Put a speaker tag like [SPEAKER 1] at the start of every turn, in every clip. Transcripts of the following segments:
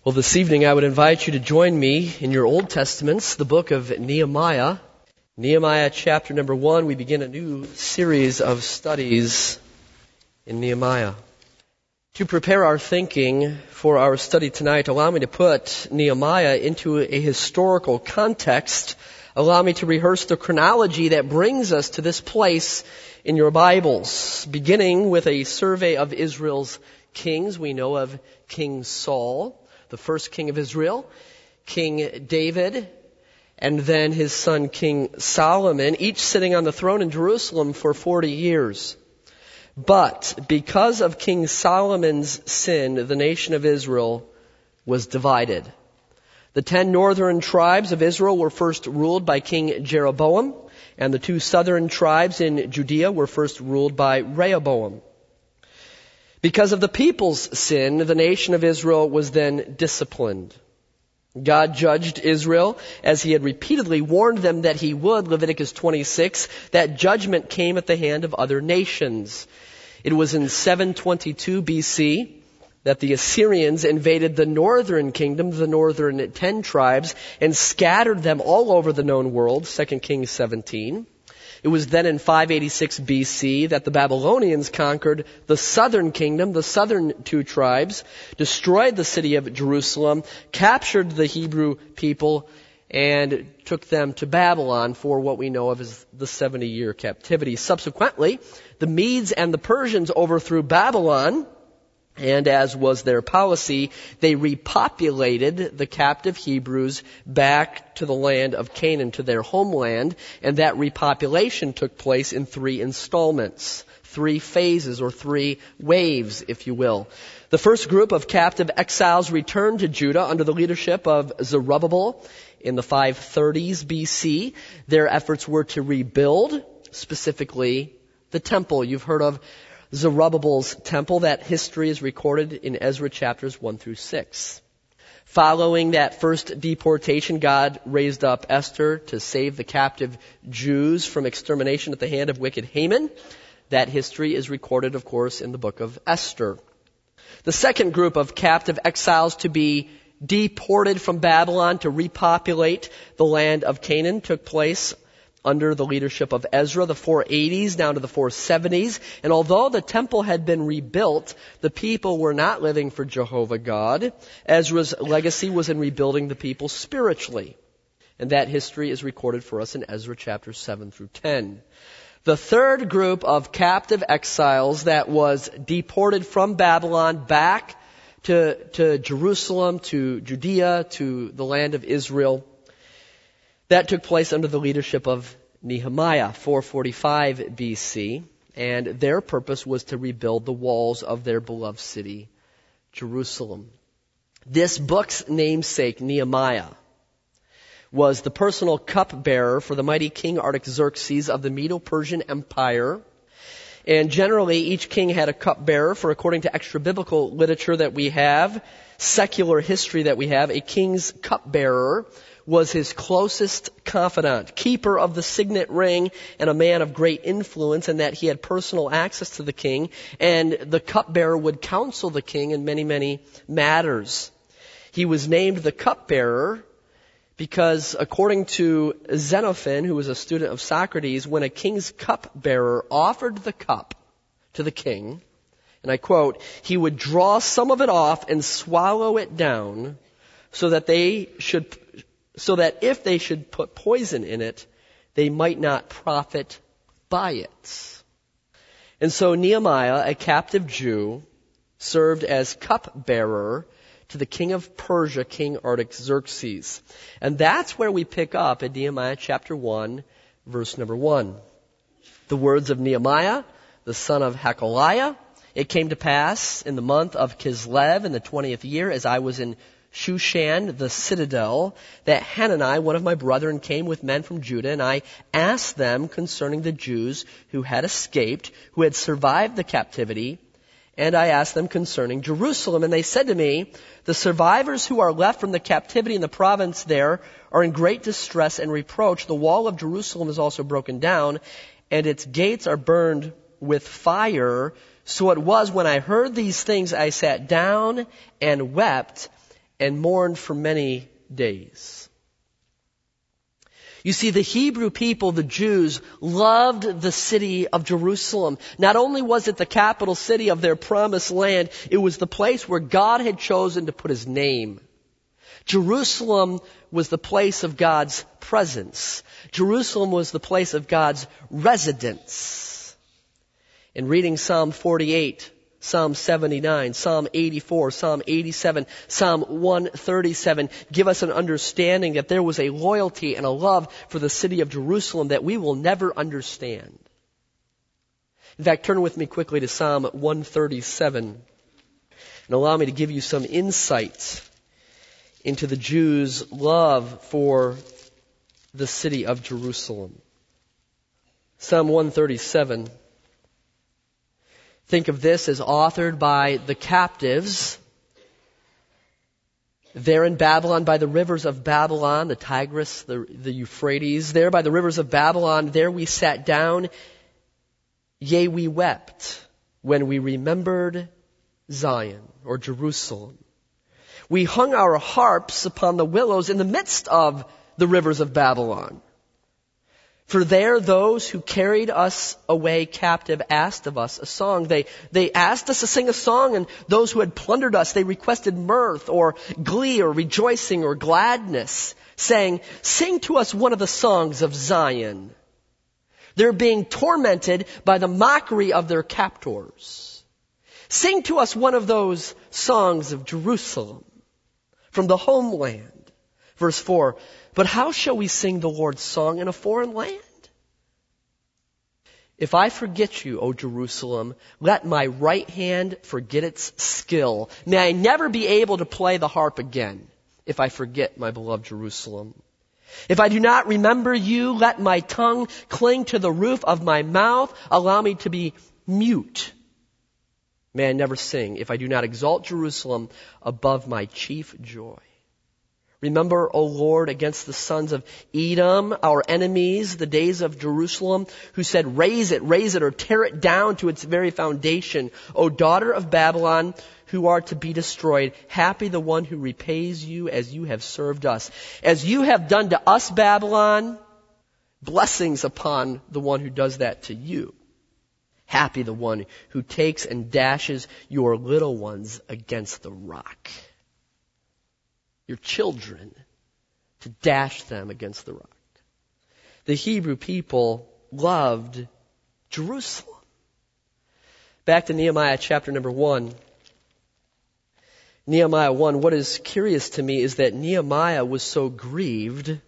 [SPEAKER 1] Well, this evening I would invite you to join me in your Old Testaments, the book of Nehemiah. Nehemiah chapter number 1, we begin a new series of studies in Nehemiah. To prepare our thinking for our study tonight, allow me to put Nehemiah into a historical context. Allow me to rehearse the chronology that brings us to this place in your Bibles, beginning with a survey of Israel's kings. We know of King Saul, the first king of Israel, King David, and then his son King Solomon, each sitting on the throne in Jerusalem for 40 years. But because of King Solomon's sin, the nation of Israel was divided. The 10 northern tribes of Israel were first ruled by King Jeroboam, and the 2 southern tribes in Judea were first ruled by Rehoboam. Because of the people's sin, the nation of Israel was then disciplined. God judged Israel as he had repeatedly warned them that he would, Leviticus 26. That judgment came at the hand of other nations. It was in 722 BC that the Assyrians invaded the northern kingdom, the northern 10 tribes, and scattered them all over the known world, 2 Kings 17. It was then in 586 BC that the Babylonians conquered the southern kingdom, the southern 2 tribes, destroyed the city of Jerusalem, captured the Hebrew people, and took them to Babylon for what we know of as the 70-year captivity. Subsequently, the Medes and the Persians overthrew Babylon, and as was their policy, they repopulated the captive Hebrews back to the land of Canaan, to their homeland, and that repopulation took place in 3 installments, 3 phases or 3 waves, if you will. The first group of captive exiles returned to Judah under the leadership of Zerubbabel in the 530s BC. Their efforts were to rebuild, specifically the temple. You've heard of Zerubbabel's temple. That history is recorded in Ezra chapters 1 through 6. Following that first deportation, God raised up Esther to save the captive Jews from extermination at the hand of wicked Haman. That history is recorded, of course, in the book of Esther. The second group of captive exiles to be deported from Babylon to repopulate the land of Canaan took place under the leadership of Ezra, the 480s down to the 470s. And although the temple had been rebuilt, the people were not living for Jehovah God. Ezra's legacy was in rebuilding the people spiritually. And that history is recorded for us in Ezra chapters 7 through 10. The third group of captive exiles that was deported from Babylon back to Jerusalem, to Judea, to the land of Israel, that took place under the leadership of Nehemiah, 445 BC, and their purpose was to rebuild the walls of their beloved city, Jerusalem. This book's namesake, Nehemiah, was the personal cupbearer for the mighty King Artaxerxes of the Medo-Persian Empire. And generally, each king had a cupbearer, for according to extra-biblical literature that we have, secular history that we have, a king's cupbearer was his closest confidant, keeper of the signet ring, and a man of great influence, in that he had personal access to the king, and the cupbearer would counsel the king in many, many matters. He was named the cupbearer because, according to Xenophon, who was a student of Socrates, when a king's cupbearer offered the cup to the king, and I quote, he would draw some of it off and swallow it down so that if they should put poison in it, they might not profit by it. And so Nehemiah, a captive Jew, served as cupbearer to the king of Persia, King Artaxerxes. And that's where we pick up in Nehemiah chapter 1, verse number 1. The words of Nehemiah, the son of Hakaliah. It came to pass in the month of Kislev in the 20th year, as I was in Shushan, the citadel, that Hanani, one of my brethren, came with men from Judah, and I asked them concerning the Jews who had escaped, who had survived the captivity, and I asked them concerning Jerusalem. And they said to me, the survivors who are left from the captivity in the province there are in great distress and reproach. The wall of Jerusalem is also broken down, and its gates are burned with fire. So it was when I heard these things, I sat down and wept and mourned for many days. You see, the Hebrew people, the Jews, loved the city of Jerusalem. Not only was it the capital city of their promised land, it was the place where God had chosen to put His name. Jerusalem was the place of God's presence. Jerusalem was the place of God's residence. In reading Psalm 48, Psalm 79, Psalm 84, Psalm 87, Psalm 137 give us an understanding that there was a loyalty and a love for the city of Jerusalem that we will never understand. In fact, turn with me quickly to Psalm 137 and allow me to give you some insight into the Jews' love for the city of Jerusalem. Psalm 137. Think of this as authored by the captives there in Babylon by the rivers of Babylon, the Tigris, the Euphrates. There by the rivers of Babylon, there we sat down, yea, we wept when we remembered Zion or Jerusalem. We hung our harps upon the willows in the midst of the rivers of Babylon. For there those who carried us away captive asked of us a song. They asked us to sing a song, and those who had plundered us, they requested mirth or glee or rejoicing or gladness, saying, "Sing to us one of the songs of Zion." They're being tormented by the mockery of their captors. Sing to us one of those songs of Jerusalem from the homeland. Verse 4, but how shall we sing the Lord's song in a foreign land? If I forget you, O Jerusalem, let my right hand forget its skill. May I never be able to play the harp again if I forget my beloved Jerusalem. If I do not remember you, let my tongue cling to the roof of my mouth. Allow me to be mute. May I never sing if I do not exalt Jerusalem above my chief joy. Remember, O Lord, against the sons of Edom, our enemies, the days of Jerusalem, who said, raise it, or tear it down to its very foundation. O daughter of Babylon, who are to be destroyed, happy the one who repays you as you have served us. As you have done to us, Babylon, blessings upon the one who does that to you. Happy the one who takes and dashes your little ones against the rock. Your children, to dash them against the rock. The Hebrew people loved Jerusalem. Back to Nehemiah chapter number 1. Nehemiah 1, what is curious to me is that Nehemiah was so grieved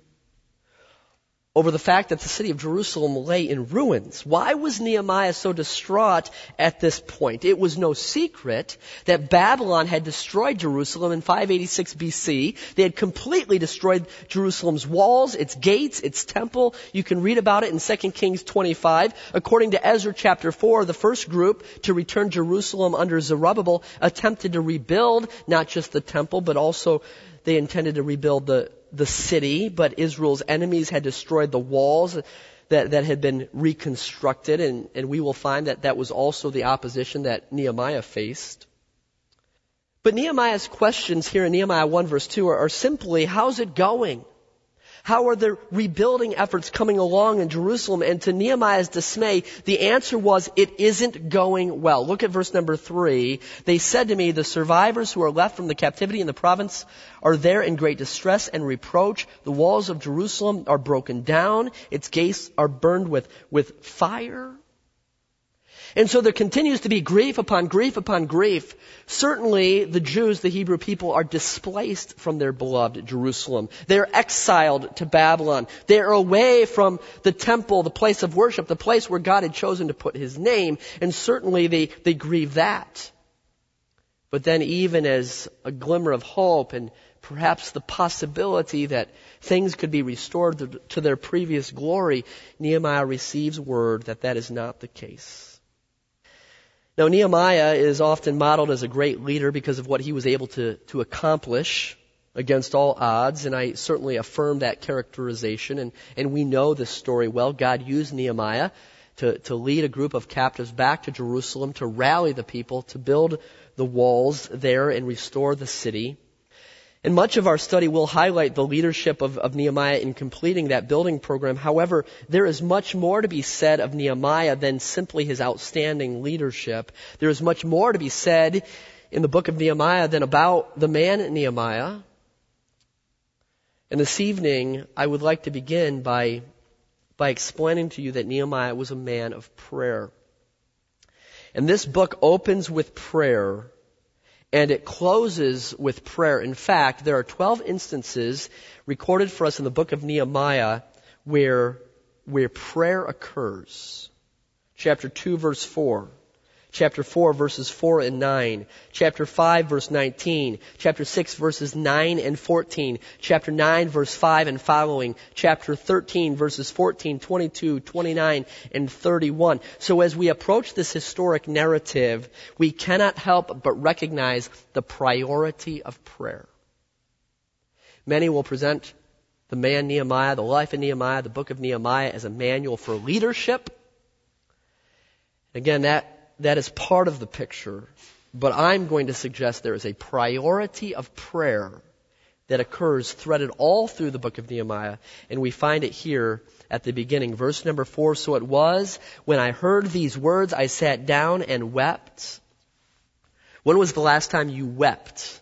[SPEAKER 1] over the fact that the city of Jerusalem lay in ruins. Why was Nehemiah so distraught at this point? It was no secret that Babylon had destroyed Jerusalem in 586 BC. They had completely destroyed Jerusalem's walls, its gates, its temple. You can read about it in 2 Kings 25. According to Ezra chapter 4, the first group to return Jerusalem under Zerubbabel attempted to rebuild not just the temple, but also they intended to rebuild the city, but Israel's enemies had destroyed the walls that had been reconstructed, and we will find that was also the opposition that Nehemiah faced. But Nehemiah's questions here in Nehemiah 1 verse 2 are simply, how's it going? How are the rebuilding efforts coming along in Jerusalem? And to Nehemiah's dismay, the answer was, it isn't going well. Look at verse number 3. They said to me, the survivors who are left from the captivity in the province are there in great distress and reproach. The walls of Jerusalem are broken down. Its gates are burned with fire. And so there continues to be grief upon grief upon grief. Certainly the Jews, the Hebrew people, are displaced from their beloved Jerusalem. They're exiled to Babylon. They're away from the temple, the place of worship, the place where God had chosen to put His name. And certainly they grieve that. But then even as a glimmer of hope and perhaps the possibility that things could be restored to their previous glory, Nehemiah receives word that is not the case. Now, Nehemiah is often modeled as a great leader because of what he was able to accomplish against all odds, and I certainly affirm that characterization, and we know this story well. God used Nehemiah to lead a group of captives back to Jerusalem, to rally the people, to build the walls there and restore the city. And much of our study will highlight the leadership of Nehemiah in completing that building program. However, there is much more to be said of Nehemiah than simply his outstanding leadership. There is much more to be said in the book of Nehemiah than about the man Nehemiah. And this evening, I would like to begin by explaining to you that Nehemiah was a man of prayer. And this book opens with prayer, and it closes with prayer. In fact, there are 12 instances recorded for us in the book of Nehemiah where prayer occurs. Chapter 2, verse 4. Chapter 4, verses 4 and 9. Chapter 5, verse 19. Chapter 6, verses 9 and 14. Chapter 9, verse 5 and following. Chapter 13, verses 14, 22, 29, and 31. So as we approach this historic narrative, we cannot help but recognize the priority of prayer. Many will present the man Nehemiah, the life of Nehemiah, the book of Nehemiah as a manual for leadership. Again, that is part of the picture, but I'm going to suggest there is a priority of prayer that occurs threaded all through the book of Nehemiah, and we find it here at the beginning. Verse number 4, so it was, when I heard these words, I sat down and wept. When was the last time you wept?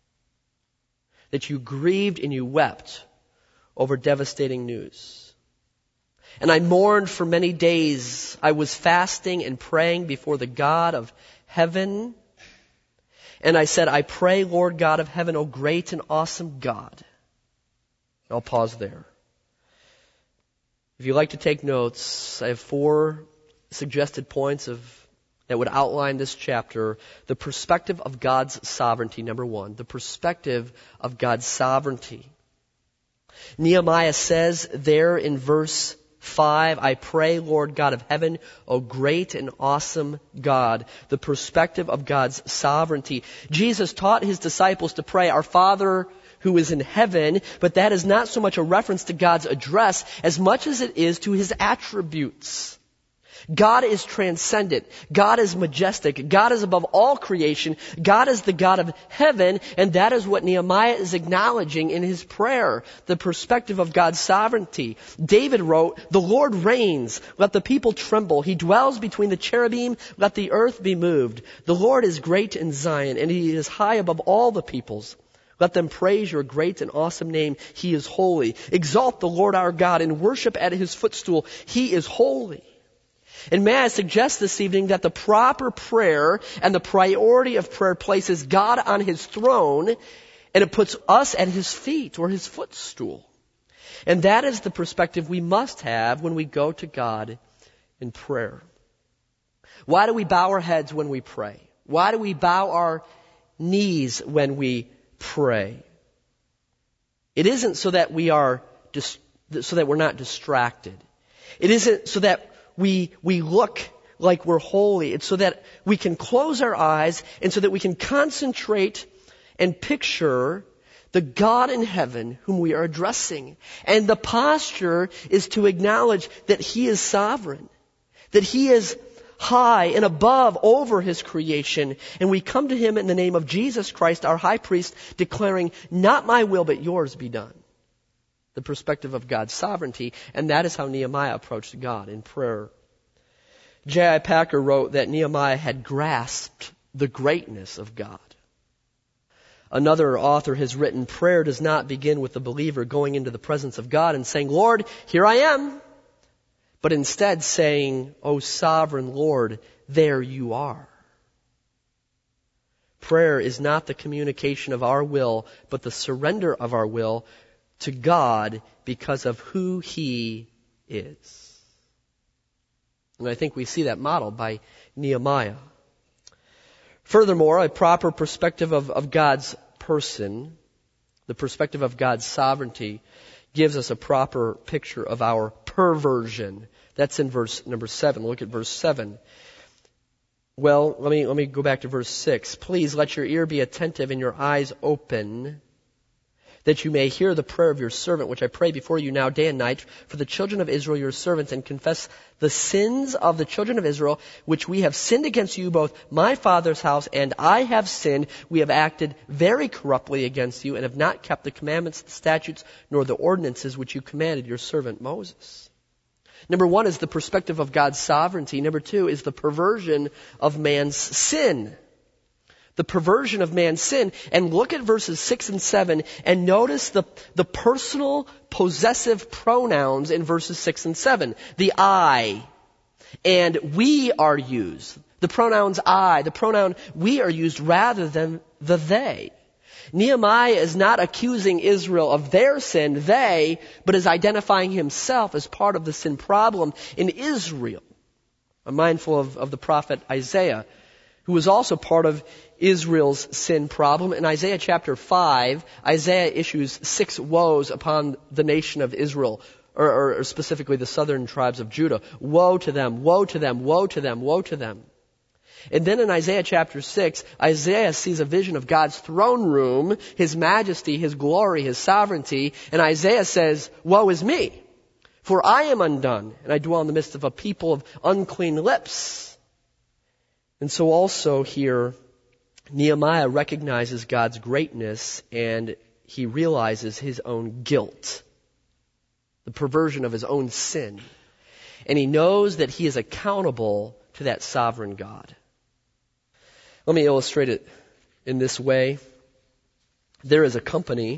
[SPEAKER 1] That you grieved and you wept over devastating news? And I mourned for many days. I was fasting and praying before the God of heaven. And I said, I pray, Lord God of heaven, O great and awesome God. I'll pause there. If you'd like to take notes, I have 4 suggested points that would outline this chapter. The perspective of God's sovereignty, number 1. The perspective of God's sovereignty. Nehemiah says there in verse 5, I pray, Lord God of heaven, O great and awesome God. The perspective of God's sovereignty. Jesus taught his disciples to pray, Our Father who is in heaven, but that is not so much a reference to God's address as much as it is to his attributes. God is transcendent. God is majestic. God is above all creation. God is the God of heaven, and that is what Nehemiah is acknowledging in his prayer, the perspective of God's sovereignty. David wrote, The Lord reigns, let the people tremble. He dwells between the cherubim, let the earth be moved. The Lord is great in Zion, and he is high above all the peoples. Let them praise your great and awesome name. He is holy. Exalt the Lord our God and worship at his footstool. He is holy. And may I suggest this evening that the proper prayer and the priority of prayer places God on his throne, and it puts us at his feet or his footstool. And that is the perspective we must have when we go to God in prayer. Why do we bow our heads when we pray? Why do we bow our knees when we pray? It isn't so that we're not distracted. It isn't so that we look like we're holy. It's so that we can close our eyes and so that we can concentrate and picture the God in heaven whom we are addressing. And the posture is to acknowledge that he is sovereign, that he is high and above over his creation. And we come to him in the name of Jesus Christ, our high priest, declaring, not my will, but yours be done. The perspective of God's sovereignty, and that is how Nehemiah approached God in prayer. J.I. Packer wrote that Nehemiah had grasped the greatness of God. Another author has written, prayer does not begin with the believer going into the presence of God and saying, Lord, here I am, but instead saying, O sovereign Lord, there you are. Prayer is not the communication of our will, but the surrender of our will to God because of who he is. And I think we see that modeled by Nehemiah. Furthermore, a proper perspective of God's person, the perspective of God's sovereignty, gives us a proper picture of our perversion. That's in verse number 7. Look at verse 7. Well, let me go back to verse 6. Please let your ear be attentive and your eyes open that you may hear the prayer of your servant, which I pray before you now day and night, for the children of Israel, your servants, and confess the sins of the children of Israel, which we have sinned against you, both my father's house and I have sinned. We have acted very corruptly against you, and have not kept the commandments, the statutes, nor the ordinances which you commanded your servant Moses. Number one is the perspective of God's sovereignty. Number two is the perversion of man's sin. The perversion of man's sin. And look at verses 6 and 7 and notice the personal possessive pronouns in verses 6 and 7. The I and we are used. The pronouns I, the pronoun we are used rather than the they. Nehemiah is not accusing Israel of their sin, they, but is identifying himself as part of the sin problem in Israel. I'm mindful of the prophet Isaiah, who was also part of Israel's sin problem. In Isaiah chapter 5, Isaiah issues 6 woes upon the nation of Israel, or specifically the southern tribes of Judah. Woe to them, woe to them, woe to them, woe to them. And then in Isaiah chapter 6, Isaiah sees a vision of God's throne room, His majesty, His glory, His sovereignty, and Isaiah says, woe is me, for I am undone, and I dwell in the midst of a people of unclean lips. And so also here, Nehemiah recognizes God's greatness and he realizes his own guilt, the perversion of his own sin. And he knows that he is accountable to that sovereign God. Let me illustrate it in this way. There is a company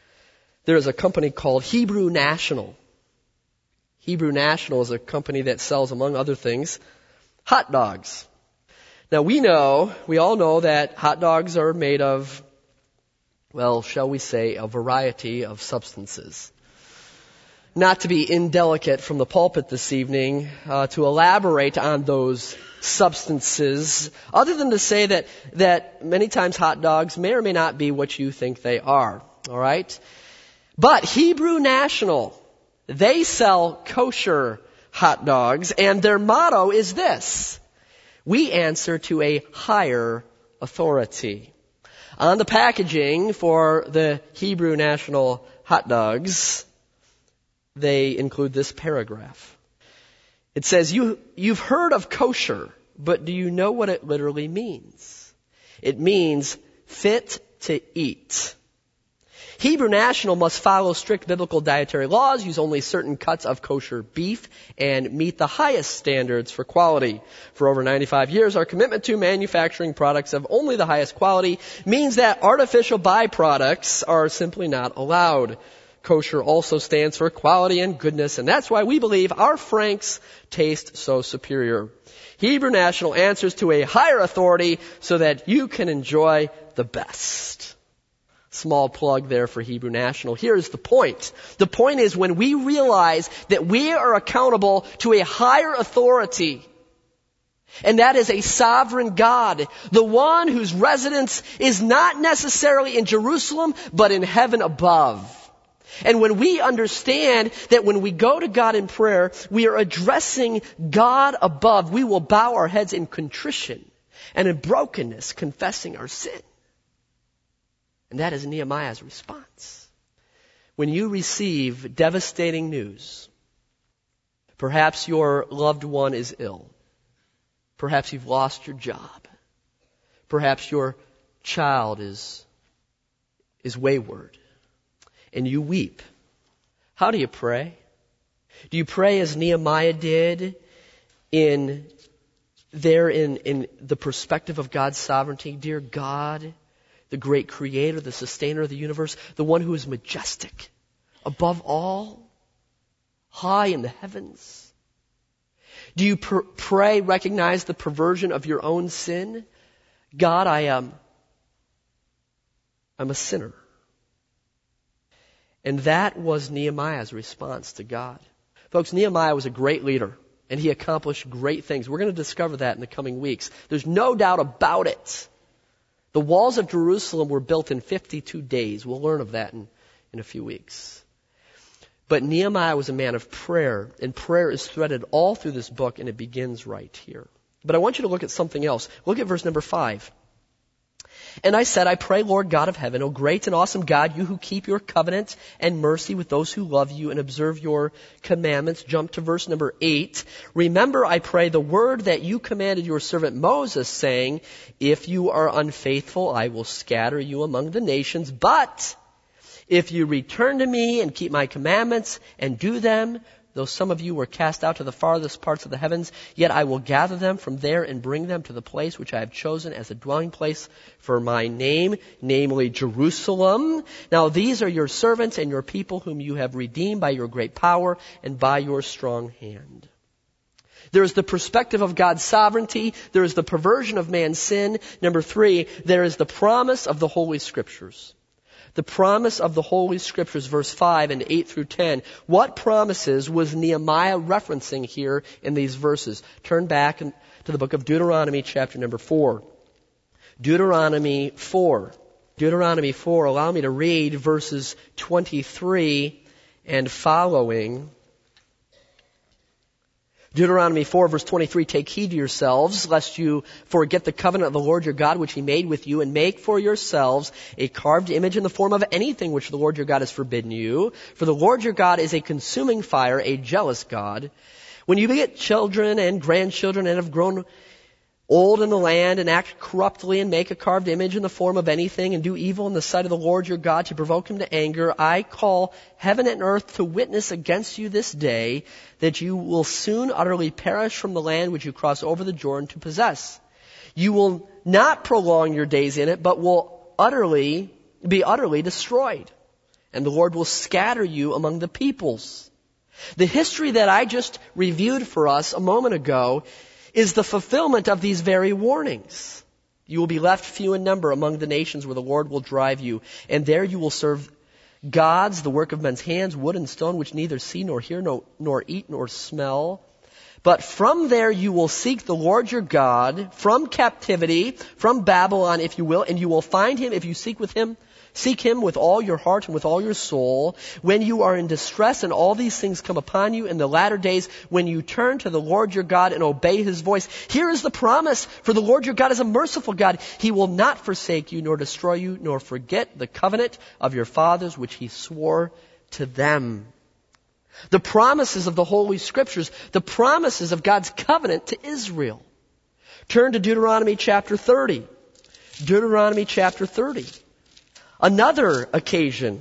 [SPEAKER 1] called Hebrew National. Hebrew National is a company that sells, among other things, hot dogs. Now we all know that hot dogs are made of, well, shall we say, a variety of substances. Not to be indelicate from the pulpit this evening, to elaborate on those substances, other than to say that many times hot dogs may or may not be what you think they are. All right? But Hebrew National, they sell kosher hot dogs, and their motto is this: we answer to a higher authority. On the packaging for the Hebrew National hot dogs, they include this paragraph. It says, you've heard of kosher, but do you know what it literally means? It means fit to eat. Hebrew National must follow strict biblical dietary laws, use only certain cuts of kosher beef, and meet the highest standards for quality. For over 95 years, our commitment to manufacturing products of only the highest quality means that artificial byproducts are simply not allowed. Kosher also stands for quality and goodness, and that's why we believe our Franks taste so superior. Hebrew National answers to a higher authority so that you can enjoy the best. Small plug there for Hebrew National. Here's the point. The point is when we realize that we are accountable to a higher authority, and that is a sovereign God, the one whose residence is not necessarily in Jerusalem, but in heaven above. And when we understand that when we go to God in prayer, we are addressing God above, we will bow our heads in contrition and in brokenness, confessing our sin. And that is Nehemiah's response. When you receive devastating news, perhaps your loved one is ill. Perhaps you've lost your job. Perhaps your child is wayward. And you weep. How do you pray? Do you pray as Nehemiah did in the perspective of God's sovereignty? Dear God, the great creator, the sustainer of the universe, the one who is majestic above all, high in the heavens. Do you pray, recognize the perversion of your own sin? God, I'm a sinner. And that was Nehemiah's response to God. Folks, Nehemiah was a great leader, and he accomplished great things. We're going to discover that in the coming weeks. There's no doubt about it. The walls of Jerusalem were built in 52 days. We'll learn of that in a few weeks. But Nehemiah was a man of prayer, and prayer is threaded all through this book, and it begins right here. But I want you to look at something else. Look at verse number 5. And I said, I pray, Lord God of heaven, O great and awesome God, you who keep your covenant and mercy with those who love you and observe your commandments. Jump to verse number 8. Remember, I pray, the word that you commanded your servant Moses, saying, if you are unfaithful, I will scatter you among the nations. But if you return to me and keep my commandments and do them, though some of you were cast out to the farthest parts of the heavens, yet I will gather them from there and bring them to the place which I have chosen as a dwelling place for my name, namely Jerusalem. Now these are your servants and your people whom you have redeemed by your great power and by your strong hand. There is the perspective of God's sovereignty. There is the perversion of man's sin. Number 3, there is the promise of the Holy Scriptures. The promise of the Holy Scriptures, verse 5 and 8 through 10. What promises was Nehemiah referencing here in these verses? Turn back to the book of Deuteronomy, chapter number 4. Deuteronomy 4. Deuteronomy 4. Allow me to read verses 23 and following. Deuteronomy 4, verse 23, take heed to yourselves, lest you forget the covenant of the Lord your God, which he made with you, and make for yourselves a carved image in the form of anything which the Lord your God has forbidden you. For the Lord your God is a consuming fire, a jealous God. When you beget children and grandchildren and have grown old in the land and act corruptly and make a carved image in the form of anything and do evil in the sight of the Lord your God to provoke him to anger, I call heaven and earth to witness against you this day that you will soon utterly perish from the land which you cross over the Jordan to possess. You will not prolong your days in it, but will be utterly destroyed. And the Lord will scatter you among the peoples. The history that I just reviewed for us a moment ago is the fulfillment of these very warnings. You will be left few in number among the nations where the Lord will drive you, and there you will serve gods, the work of men's hands, wood and stone, which neither see nor hear nor eat nor smell. But from there you will seek the Lord your God from captivity, from Babylon, if you will, and you will find him if you seek him with all your heart and with all your soul. When you are in distress and all these things come upon you in the latter days, when you turn to the Lord your God and obey his voice, here is the promise. For the Lord your God is a merciful God. He will not forsake you nor destroy you nor forget the covenant of your fathers which he swore to them. The promises of the Holy Scriptures, the promises of God's covenant to Israel. Turn to Deuteronomy chapter 30. Deuteronomy chapter 30. Another occasion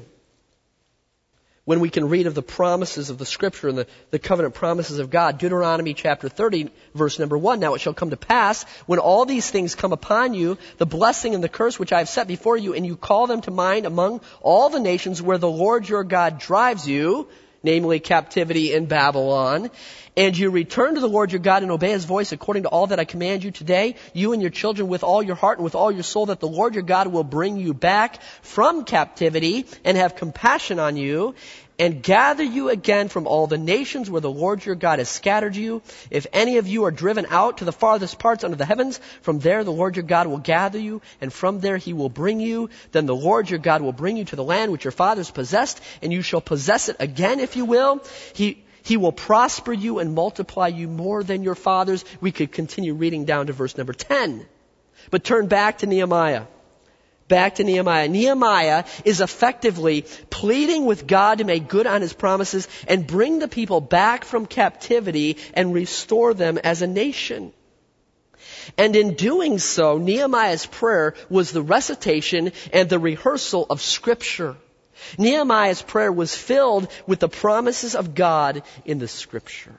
[SPEAKER 1] when we can read of the promises of the Scripture and the covenant promises of God. Deuteronomy chapter 30, verse number 1. Now it shall come to pass, when all these things come upon you, the blessing and the curse which I have set before you, and you call them to mind among all the nations where the Lord your God drives you, namely captivity in Babylon, and you return to the Lord your God and obey his voice according to all that I command you today, you and your children with all your heart and with all your soul, that the Lord your God will bring you back from captivity and have compassion on you and gather you again from all the nations where the Lord your God has scattered you. If any of you are driven out to the farthest parts under the heavens, from there the Lord your God will gather you, and from there he will bring you. Then the Lord your God will bring you to the land which your fathers possessed, and you shall possess it again if you will. He will prosper you and multiply you more than your fathers. We could continue reading down to verse number 10. But turn back to Nehemiah. Back to Nehemiah. Nehemiah is effectively pleading with God to make good on his promises and bring the people back from captivity and restore them as a nation. And in doing so, Nehemiah's prayer was the recitation and the rehearsal of Scripture. Nehemiah's prayer was filled with the promises of God in the Scripture.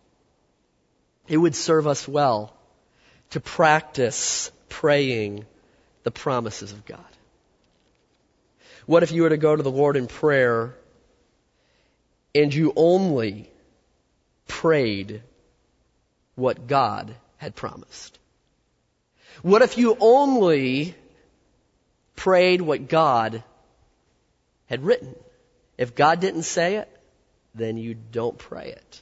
[SPEAKER 1] It would serve us well to practice praying the promises of God. What if you were to go to the Lord in prayer and you only prayed what God had promised? What if you only prayed what God had written? If God didn't say it, then you don't pray it.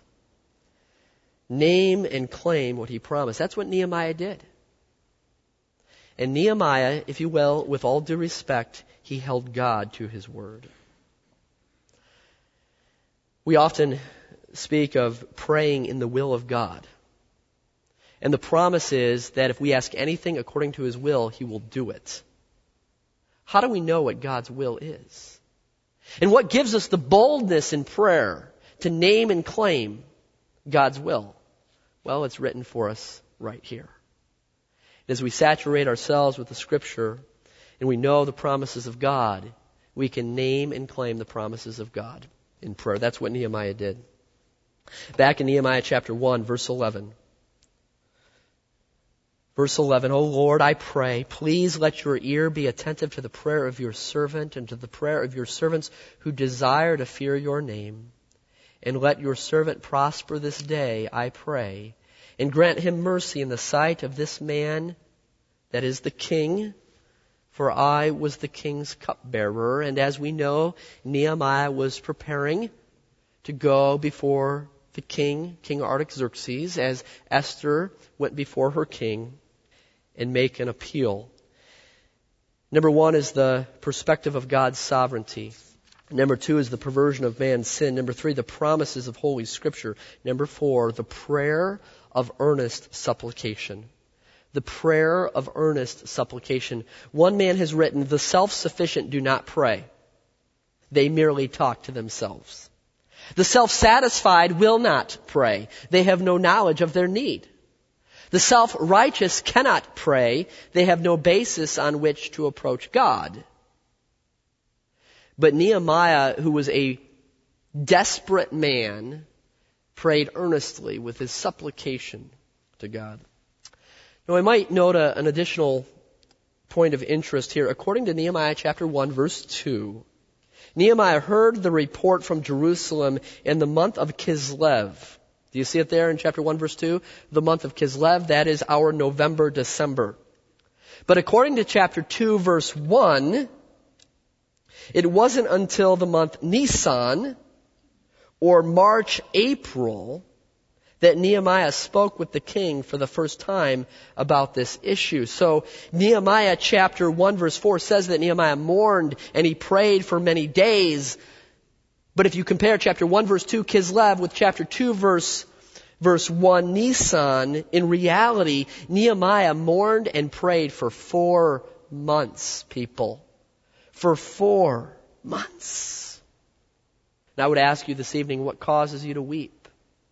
[SPEAKER 1] Name and claim what he promised. That's what Nehemiah did. And Nehemiah, if you will, with all due respect, he held God to his word. We often speak of praying in the will of God. And the promise is that if we ask anything according to his will, he will do it. How do we know what God's will is? And what gives us the boldness in prayer to name and claim God's will? Well, it's written for us right here. As we saturate ourselves with the Scripture and we know the promises of God, we can name and claim the promises of God in prayer. That's what Nehemiah did. Back in Nehemiah chapter 1, verse 11. Verse 11, O Lord, I pray, please let your ear be attentive to the prayer of your servant and to the prayer of your servants who desire to fear your name. And let your servant prosper this day, I pray, and grant him mercy in the sight of this man, that is the king, for I was the king's cupbearer. And as we know, Nehemiah was preparing to go before the king, King Artaxerxes, as Esther went before her king and make an appeal. Number one is the perspective of God's sovereignty. Number two is the perversion of man's sin. Number three, the promises of Holy Scripture. Number four, the prayer of earnest supplication. The prayer of earnest supplication. One man has written, the self-sufficient do not pray. They merely talk to themselves. The self-satisfied will not pray. They have no knowledge of their need. The self-righteous cannot pray. They have no basis on which to approach God. But Nehemiah, who was a desperate man, prayed earnestly with his supplication to God. Now I might note an additional point of interest here. According to Nehemiah chapter 1, verse 2, Nehemiah heard the report from Jerusalem in the month of Kislev. Do you see it there in chapter 1, verse 2? The month of Kislev, that is our November, December. But according to chapter 2, verse 1, it wasn't until the month Nisan, or March, April, that Nehemiah spoke with the king for the first time about this issue. So Nehemiah chapter 1, verse 4 says that Nehemiah mourned and he prayed for many days. But if you compare chapter 1, verse 2, Kislev, with chapter 2, verse 1, Nisan, in reality, Nehemiah mourned and prayed for 4 months, people. For 4 months. And I would ask you this evening, what causes you to weep?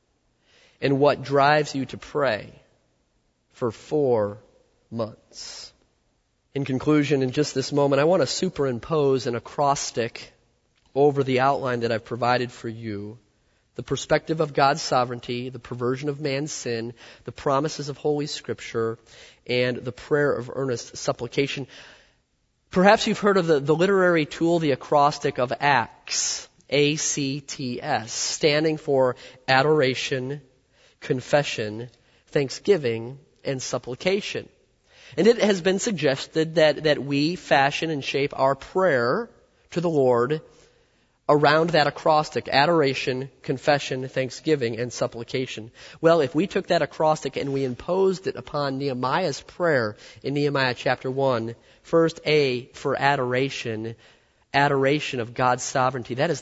[SPEAKER 1] And what drives you to pray for 4 months? In conclusion, in just this moment, I want to superimpose an acrostic over the outline that I've provided for you. The perspective of God's sovereignty, the perversion of man's sin, the promises of Holy Scripture, and the prayer of earnest supplication. Perhaps you've heard of the literary tool, the acrostic of ACTS, A-C-T-S, standing for adoration, confession, thanksgiving, and supplication. And it has been suggested that we fashion and shape our prayer to the Lord around that acrostic: adoration, confession, thanksgiving, and supplication. Well, if we took that acrostic and we imposed it upon Nehemiah's prayer in Nehemiah chapter 1, first A for adoration, adoration of God's sovereignty. That is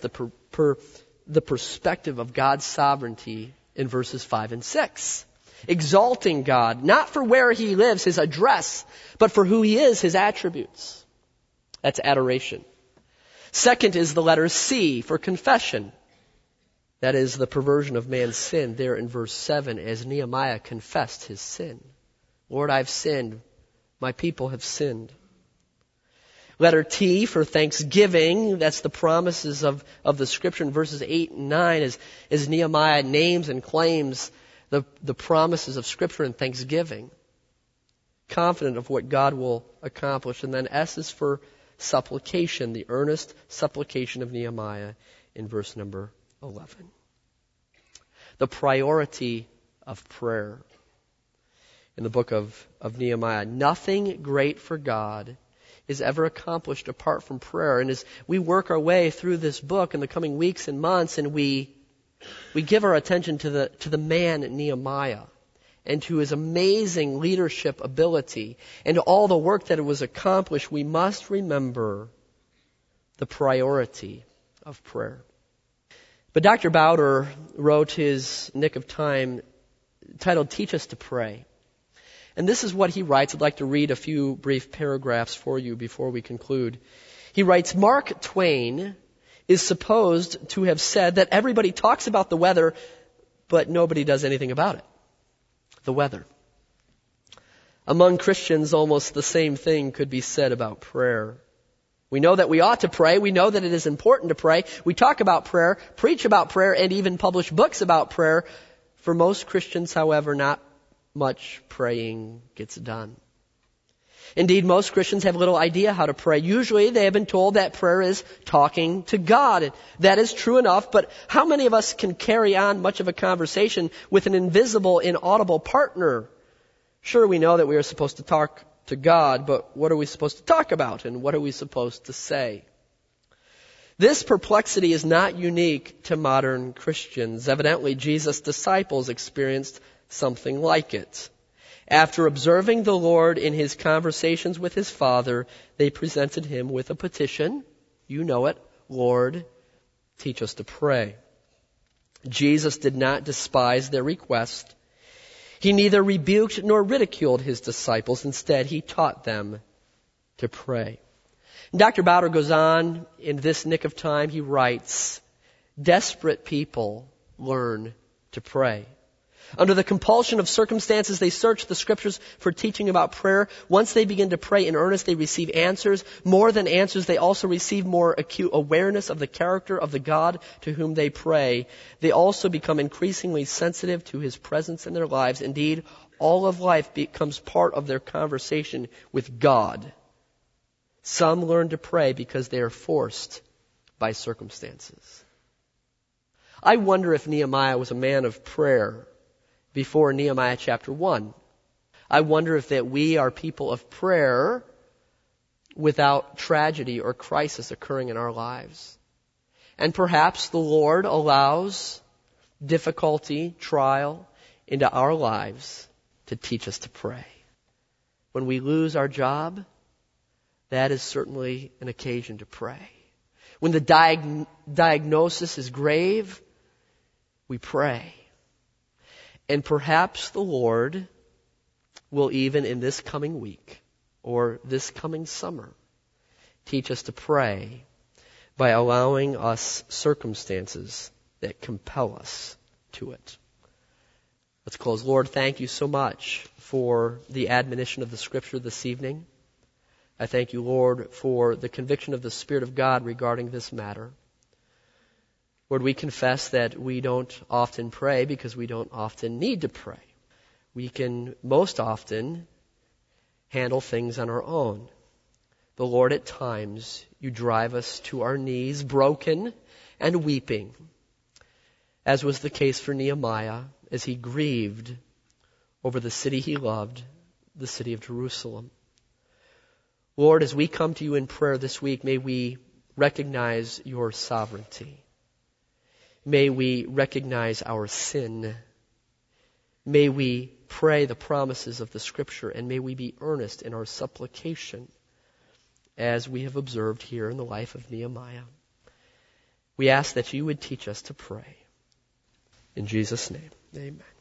[SPEAKER 1] the perspective of God's sovereignty in verses 5 and 6. Exalting God, not for where He lives, His address, but for who He is, His attributes. That's adoration. Second is the letter C for confession. That is the perversion of man's sin there in verse 7 as Nehemiah confessed his sin. Lord, I've sinned. My people have sinned. Letter T for thanksgiving. That's the promises of the Scripture in verses 8 and 9 as Nehemiah names and claims the promises of Scripture in thanksgiving. Confident of what God will accomplish. And then S is for supplication, the earnest supplication of Nehemiah in verse number 11. The priority of prayer in the book of Nehemiah. Nothing great for God is ever accomplished apart from prayer. And as we work our way through this book in the coming weeks and months, and we give our attention to the man Nehemiah and to his amazing leadership ability and to all the work that was accomplished, we must remember the priority of prayer. But Dr. Bowder wrote his Nick of Time titled Teach Us to Pray. And this is what he writes. I'd like to read a few brief paragraphs for you before we conclude. He writes, Mark Twain is supposed to have said that everybody talks about the weather, but nobody does anything about it. The weather. Among Christians, almost the same thing could be said about prayer. We know that we ought to pray. We know that it is important to pray. We talk about prayer, preach about prayer, and even publish books about prayer. For most Christians, however, not much praying gets done. Indeed, most Christians have little idea how to pray. Usually they have been told that prayer is talking to God. That is true enough, but how many of us can carry on much of a conversation with an invisible, inaudible partner? Sure, we know that we are supposed to talk to God, but what are we supposed to talk about, and what are we supposed to say? This perplexity is not unique to modern Christians. Evidently, Jesus' disciples experienced something like it. After observing the Lord in his conversations with his Father, they presented him with a petition. You know it. Lord, teach us to pray. Jesus did not despise their request. He neither rebuked nor ridiculed his disciples. Instead, he taught them to pray. Dr. Bowder goes on in this nick of time. He writes, desperate people learn to pray. Under the compulsion of circumstances, they search the scriptures for teaching about prayer. Once they begin to pray in earnest, they receive answers. More than answers, they also receive more acute awareness of the character of the God to whom they pray. They also become increasingly sensitive to his presence in their lives. Indeed, all of life becomes part of their conversation with God. Some learn to pray because they are forced by circumstances. I wonder if Nehemiah was a man of prayer before Nehemiah chapter 1. I wonder if that we are people of prayer without tragedy or crisis occurring in our lives. And perhaps the Lord allows difficulty, trial into our lives to teach us to pray. When we lose our job, that is certainly an occasion to pray. When the diagnosis is grave, we pray. And perhaps the Lord will even in this coming week or this coming summer teach us to pray by allowing us circumstances that compel us to it. Let's close. Lord, thank you so much for the admonition of the Scripture this evening. I thank you, Lord, for the conviction of the Spirit of God regarding this matter. Lord, we confess that we don't often pray because we don't often need to pray. We can most often handle things on our own. But Lord, at times you drive us to our knees, broken and weeping, as was the case for Nehemiah as he grieved over the city he loved, the city of Jerusalem. Lord, as we come to you in prayer this week, may we recognize your sovereignty. May we recognize our sin. May we pray the promises of the Scripture, and may we be earnest in our supplication as we have observed here in the life of Nehemiah. We ask that you would teach us to pray. In Jesus' name, amen.